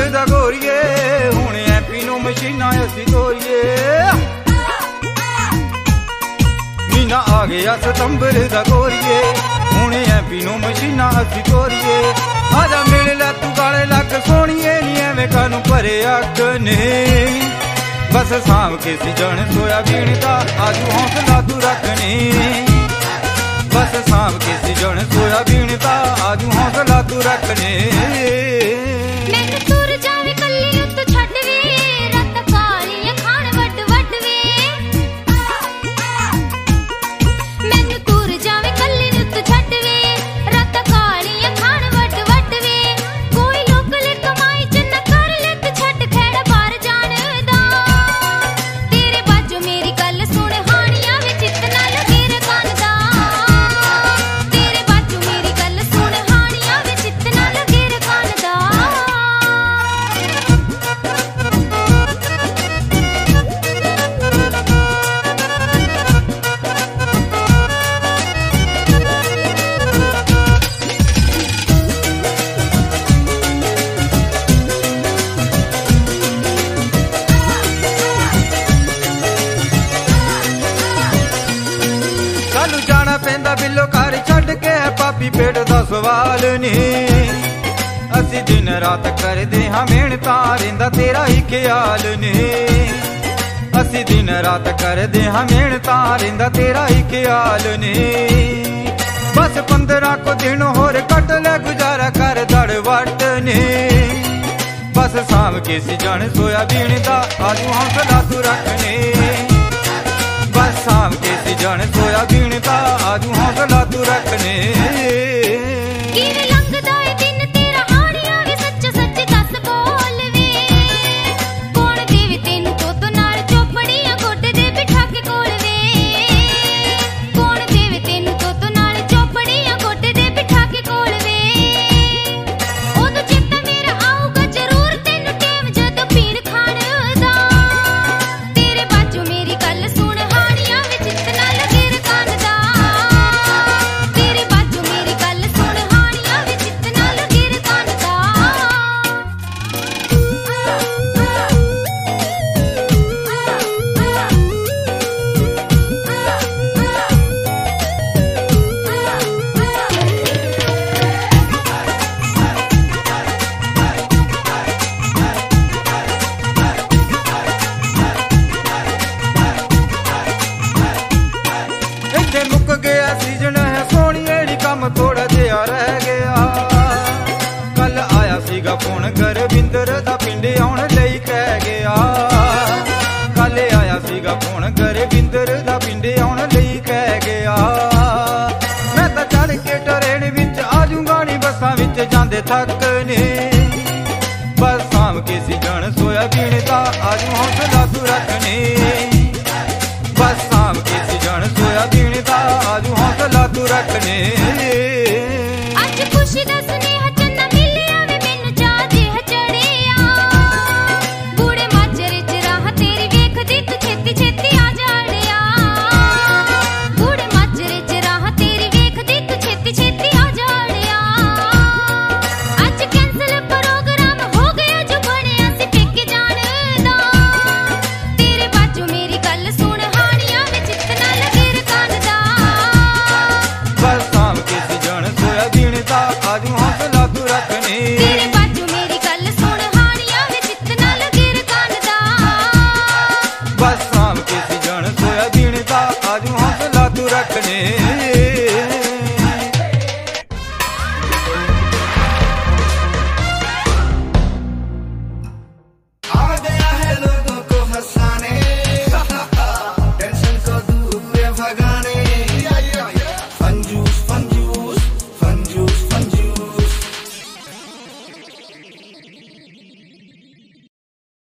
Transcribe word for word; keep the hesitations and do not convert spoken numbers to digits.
दा गोरीए हुण एमपी नूं मशीनां असीं तोरीए महीना आ गया सितंबर दा गोरीए हुण एमपी नूं मशीनां असीं तोरीए आजा मिल लै तू गाले लग सोहणीए नी एवें कानूं भरे अग ने बस साम के सिजण सोयाबीन दा आजू हौसला तू रखनी बस साम के सिजण सोयाबीन दा आजू हौसला तू रखनी मैनू तुर जावे कल्ली नूं तू छड्ड वे रात कालियां खाण वड वड वे मैनू तुर जावे कल्ली नूं तू छड्ड वे रात कालियां खाण वड वड वे कोई लोक ले कमाई च न कर ले तू छड्ड खैड़ा बाहर जाण दा तेरे बाजू मेरी गल सुण हानियां वे चित ना लगे रकान दा तेरे बाजू मेरी गल सुण हानियां वे चित ना लगे रकान दा सानू जाना पैंदा बिलो घर छड्ड के पापी पेट दा सवाल नहीं असी दिन रात करदे हां मेहनतां रहिंदा तेरा ही ख्याल नहीं असी दिन रात करदे हां मेहनतां रहिंदा तेरा ही ख्याल नहीं बस पंद्रह को दिन होर कट ले गुजारा कर दड़ वट नहीं बस साम के सिजण सोयाबीन दा आजू हौसला तू रखनी बस साम के सिजण सोयाबीन दा आजू हौसला तू रखने किवे लंघदा ए दिन तेरा हानियां वे सच सच दस बोल वे कौन देवे तैनू तोतो नाल चोपड़ियां गोडे दे बिठा के कोल वे कौन देवे तैनू तोतो नाल चोपड़ियां गोडे दे बिठा के कोल वे ओदों चेता मेरा आऊगा जरूर तैनू टेम जदों पीण खाण दा तेरे बाजू मेरी गल सुण हानियां वे चित ना लगे रकान दा तेरे बाजू मेरी गल सुण हानियां वे चित ना लगे रकान दा ਇੱਥੇ ਮੁੱਕ ਗਿਆ ਸੀਜ਼ਨ ਹੈ ਸੋਹਣੀਏ ਨੀ ਕੰਮ ਥੋੜਾ ਜਿਹਾ ਰਹਿ ਗਿਆ ਕੱਲ ਆਇਆ ਸੀਗਾ ਫੋਨ ਗੁਰਵਿੰਦਰ ਦਾ ਪਿੰਡ ਆਉਣ ਲਈ ਕਹਿ ਗਿਆ ਕੱਲ ਆਇਆ ਸੀਗਾ ਫੋਨ ਗੁਰਵਿੰਦਰ ਦਾ ਪਿੰਡ ਆਉਣ ਲਈ ਕਹਿ ਗਿਆ ਮੈਂ ਤਾਂ ਚੜ ਕੇ ਟਰੇਨ ਵਿੱਚ ਆ ਜੂੰਗਾ ਨੀ ਬੱਸਾਂ ਵਿੱਚ ਜਾਂਦੇ ਥੱਕ ਨੇ ਬਸ ਸਾਮ ਕੇ ਸਿਜਣ ਸੋਇਆਬੀਨ ਦਾ ਆਜੂ ਹੌਸਲਾ ਤੂੰ ਰੱਖਣੀ बस शाम के सिजण सोयाबीन दा आजू हौसला तू रखने अज खुशी दा सुनेहा चन्ना मिलिया वे मैनू चाह जिहा चढ़िया बूढ़े माजरे च राह तेरी वेखदी तू छेती छेती आ जाड़िया बूढ़े माजरे च राह तेरी वेखदी तू छेती छेती आ जाड़िया अज कैंसल प्रोग्राम हो गया जो बनिया सी पेके जाण दा तेरे बाजू मेरी गल सुण बस शाम के सिजण सोयाबीन दा आजू